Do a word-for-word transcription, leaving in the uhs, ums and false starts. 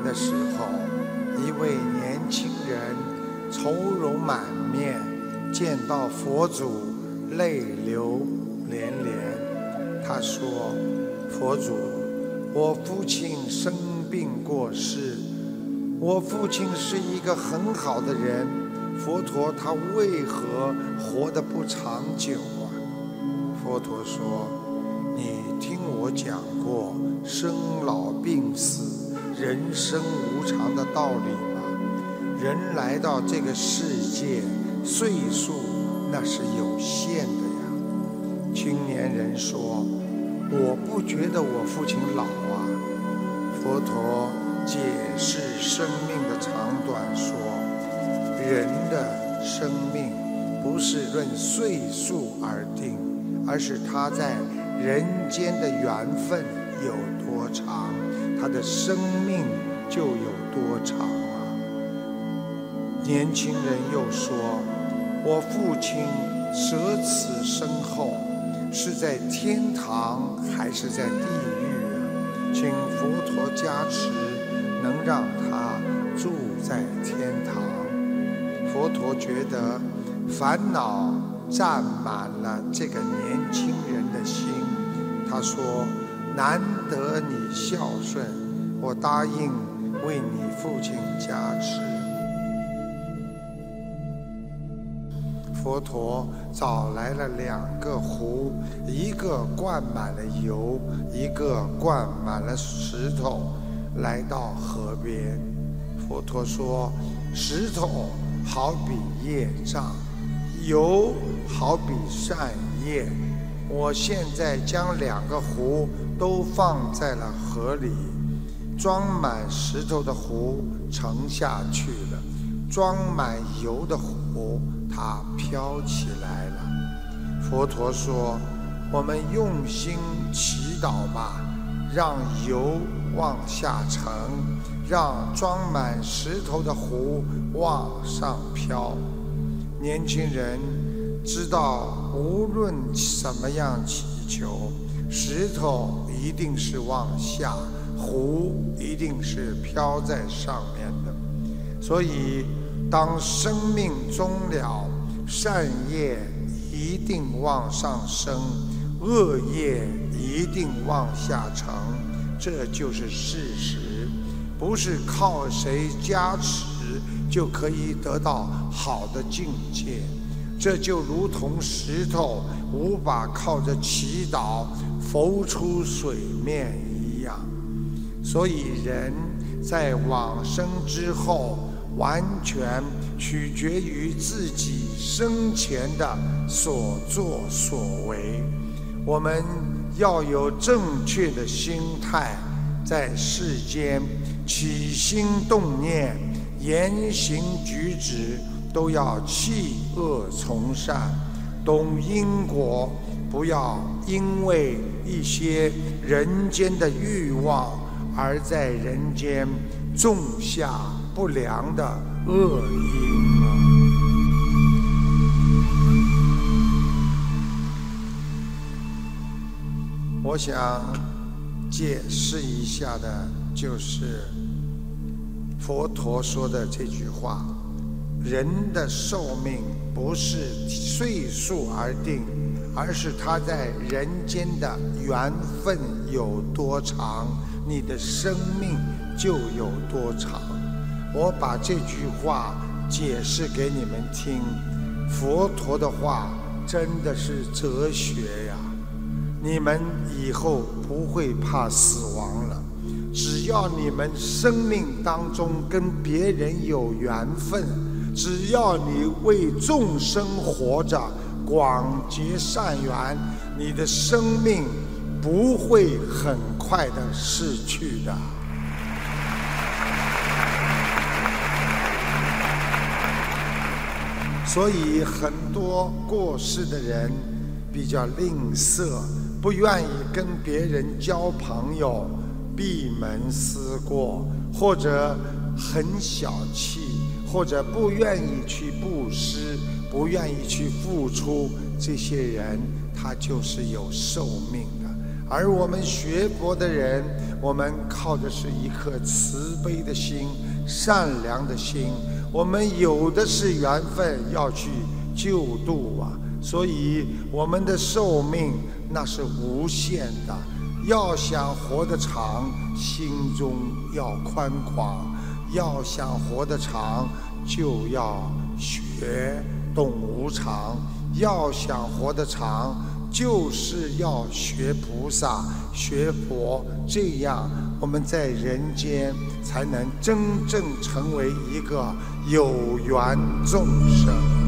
的时候，一位年轻人愁容满面，见到佛祖泪流连连。他说：佛祖，我父亲生病过世，我父亲是一个很好的人，佛陀他为何活得不长久啊？佛陀说：你听我讲过生老病死、人生无常的道理吗？人来到这个世界，岁数那是有限的呀。青年人说：我不觉得我父亲老啊。佛陀解释生命的长短说：人的生命不是论岁数而定，而是他在人间的缘分有多长，他的生命就有多长啊。年轻人又说：我父亲舍此身后，是在天堂还是在地狱啊？请佛陀加持，能让他住在天堂。佛陀觉得烦恼占满了这个年轻人的心，他说：难得你孝顺，我答应为你父亲加持。佛陀找来了两个壶，一个灌满了油，一个灌满了石头，来到河边。佛陀说：石头好比业障，油好比善业，我现在将两个壶都放在了河里，装满石头的壶沉下去了，装满油的壶它飘起来了。佛陀说：我们用心祈祷吧，让油往下沉，让装满石头的壶往上飘。年轻人知道，无论怎么样祈求，石头一定是往下，壶一定是飘在上面的。所以当生命终了，善业一定往上升，恶业一定往下沉，这就是事实，不是靠谁加持就可以得到好的境界。这就如同石头无法靠着祈祷浮出水面一样。所以人在往生之后，完全取决于自己生前的所作所为。我们要有正确的心态，在世间起心动念、言行举止都要弃恶从善，懂因果，不要因为一些人间的欲望而在人间种下不良的恶因啊。我想解释一下的就是佛陀说的这句话：人的寿命不是岁数而定，而是他在人间的缘分有多长，你的生命就有多长。我把这句话解释给你们听，佛陀的话真的是哲学呀！你们以后不会怕死亡了，只要你们生命当中跟别人有缘分，只要你为众生活着，广结善缘，你的生命不会很快的逝去的。所以很多过世的人比较吝啬，不愿意跟别人交朋友，闭门思过，或者很小气，或者不愿意去布施，不愿意去付出，这些人他就是有寿命的。 而我们学佛的人，我们靠的是一颗慈悲的心、善良的心，我们有的是缘分要去救度啊，所以我们的寿命那是无限的。要想活得长，心中要宽广；要想活得长，就要学懂无常；要想活得长，就是要学菩萨、学佛，这样我们在人间才能真正成为一个有缘众生。